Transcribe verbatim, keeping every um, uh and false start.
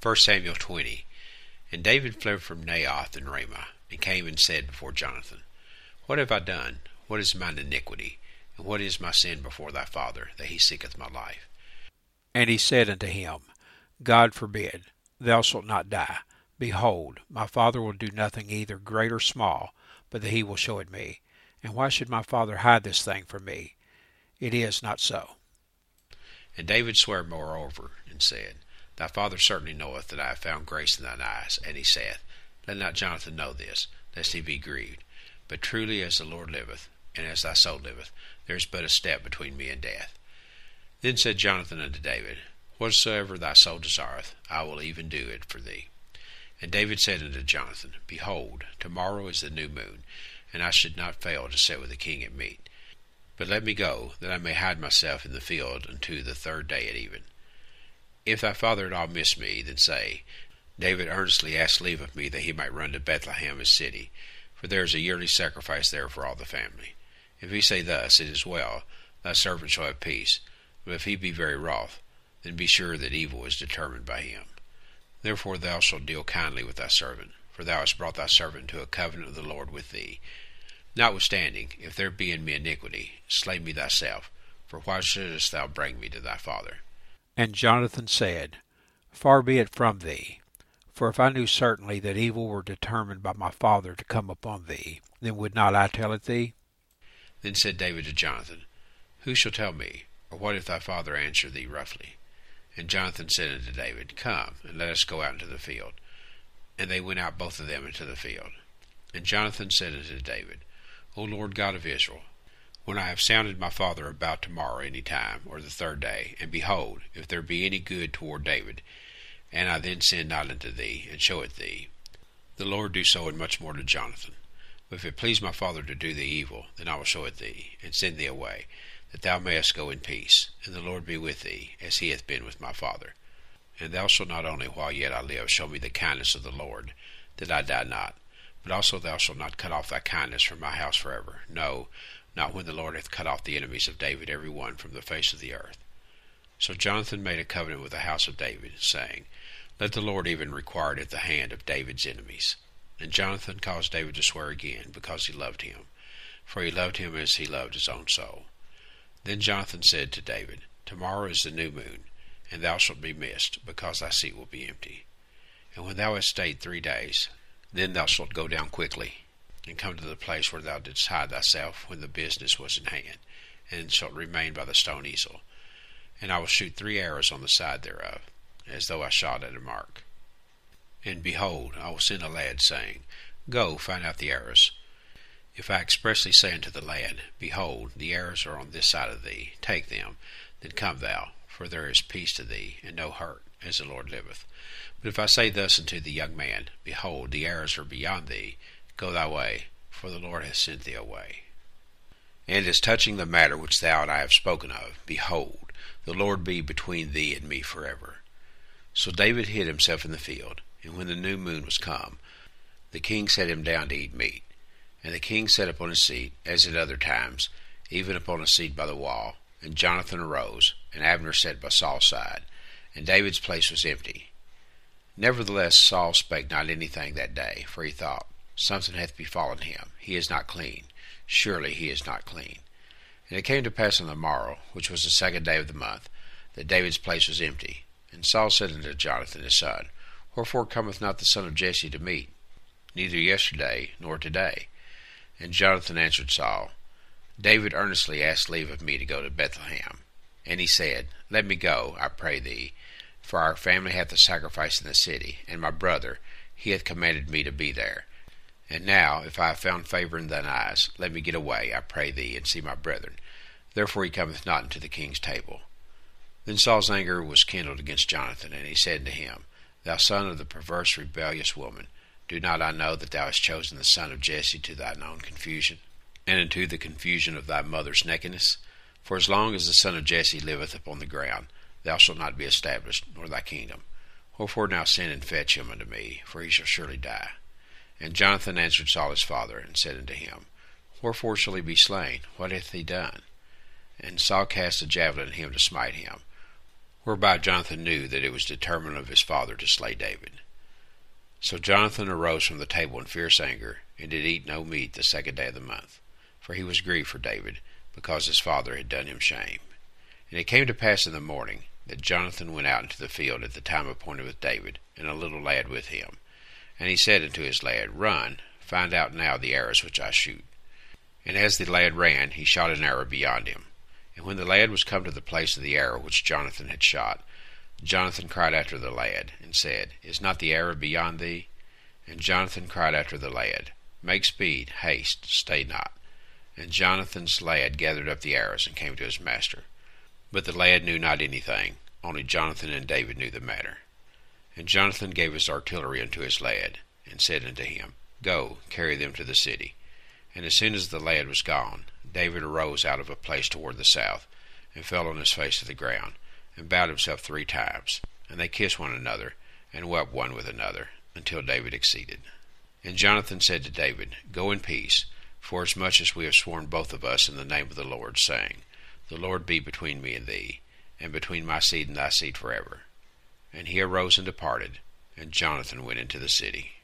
First Samuel twenty. And David fled from Naioth and Ramah, and came and said before Jonathan, What have I done? What is mine iniquity? And what is my sin before thy father, that he seeketh my life? And he said unto him, God forbid, thou shalt not die. Behold, my father will do nothing either great or small, but that he will show it me. And why should my father hide this thing from me? It is not so. And David sware moreover, and said, Thy father certainly knoweth that I have found grace in thine eyes. And he saith, Let not Jonathan know this, lest he be grieved. But truly as the Lord liveth, and as thy soul liveth, there is but a step between me and death. Then said Jonathan unto David, Whatsoever thy soul desireth, I will even do it for thee. And David said unto Jonathan, Behold, tomorrow is the new moon, and I should not fail to sit with the king at meat. But let me go, that I may hide myself in the field unto the third day at even. If thy father at all miss me, then say, David earnestly asked leave of me that he might run to Bethlehem his city, for there is a yearly sacrifice there for all the family. If he say thus, It is well, thy servant shall have peace. But if he be very wroth, then be sure that evil is determined by him. Therefore thou shalt deal kindly with thy servant, for thou hast brought thy servant to a covenant of the Lord with thee. Notwithstanding, if there be in me iniquity, slay me thyself, for why shouldest thou bring me to thy father? And Jonathan said, Far be it from thee, for if I knew certainly that evil were determined by my father to come upon thee, then would not I tell it thee? Then said David to Jonathan, Who shall tell me, or what if thy father answer thee roughly? And Jonathan said unto David, Come, and let us go out into the field. And they went out both of them into the field. And Jonathan said unto David, O Lord God of Israel, when I have sounded my father about tomorrow any time, or the third day, and behold, if there be any good toward David, and I then send not unto thee, and show it thee, the Lord do so and much more to Jonathan. But if it please my father to do thee evil, then I will show it thee, and send thee away, that thou mayest go in peace, and the Lord be with thee, as he hath been with my father. And thou shalt not only while yet I live show me the kindness of the Lord, that I die not, but also thou shalt not cut off thy kindness from my house forever, no, not when the Lord hath cut off the enemies of David every one from the face of the earth. So Jonathan made a covenant with the house of David, saying, Let the Lord even require it at the hand of David's enemies. And Jonathan caused David to swear again, because he loved him, for he loved him as he loved his own soul. Then Jonathan said to David, Tomorrow is the new moon, and thou shalt be missed, because thy seat will be empty. And when thou hast stayed three days, then thou shalt go down quickly, and come to the place where thou didst hide thyself when the business was in hand, and shalt remain by the stone easel. And I will shoot three arrows on the side thereof, as though I shot at a mark. And behold, I will send a lad, saying, Go, find out the arrows. If I expressly say unto the lad, Behold, the arrows are on this side of thee, take them, then come thou, for there is peace to thee, and no hurt, as the Lord liveth. But if I say thus unto the young man, Behold, the arrows are beyond thee, go thy way, for the Lord hath sent thee away. And as touching the matter which thou and I have spoken of, behold, the Lord be between thee and me forever. So David hid himself in the field, and when the new moon was come, the king set him down to eat meat. And the king sat upon his seat, as at other times, even upon a seat by the wall. And Jonathan arose, and Abner sat by Saul's side, and David's place was empty. Nevertheless Saul spake not anything that day, for he thought, Something hath befallen him, he is not clean, surely he is not clean. And it came to pass on the morrow, which was the second day of the month, that David's place was empty. And Saul said unto Jonathan his son, Wherefore cometh not the son of Jesse to meat, neither yesterday nor today? And Jonathan answered Saul, David earnestly asked leave of me to go to Bethlehem. And he said, Let me go, I pray thee, for our family hath a sacrifice in the city, and my brother, he hath commanded me to be there. And now, if I have found favor in thine eyes, let me get away, I pray thee, and see my brethren. Therefore he cometh not unto the king's table. Then Saul's anger was kindled against Jonathan, and he said unto him, Thou son of the perverse rebellious woman, do not I know that thou hast chosen the son of Jesse to thine own confusion, and unto the confusion of thy mother's nakedness? For as long as the son of Jesse liveth upon the ground, thou shalt not be established, nor thy kingdom. Wherefore now send and fetch him unto me, for he shall surely die. And Jonathan answered Saul his father, and said unto him, Wherefore shall he be slain? What hath he done? And Saul cast a javelin at him to smite him. whereby Jonathan knew that it was determined of his father to slay David. So Jonathan arose from the table in fierce anger, and did eat no meat the second day of the month, for he was grieved for David, because his father had done him shame. And it came to pass in the morning, that Jonathan went out into the field at the time appointed with David, and a little lad with him. And he said unto his lad, Run, find out now the arrows which I shoot. And as the lad ran, he shot an arrow beyond him. And when the lad was come to the place of the arrow which Jonathan had shot, Jonathan cried after the lad, and said, Is not the arrow beyond thee? And Jonathan cried after the lad, Make speed, haste, stay not. And Jonathan's lad gathered up the arrows, and came to his master. But the lad knew not anything, only Jonathan and David knew the matter. And Jonathan gave his artillery unto his lad, and said unto him, Go, carry them to the city. And as soon as the lad was gone, David arose out of a place toward the south, and fell on his face to the ground, and bowed himself three times. And they kissed one another, and wept one with another, until David exceeded. And Jonathan said to David, Go in peace, forasmuch as we have sworn both of us in the name of the Lord, saying, The Lord be between me and thee, and between my seed and thy seed forever. And he arose and departed, and Jonathan went into the city.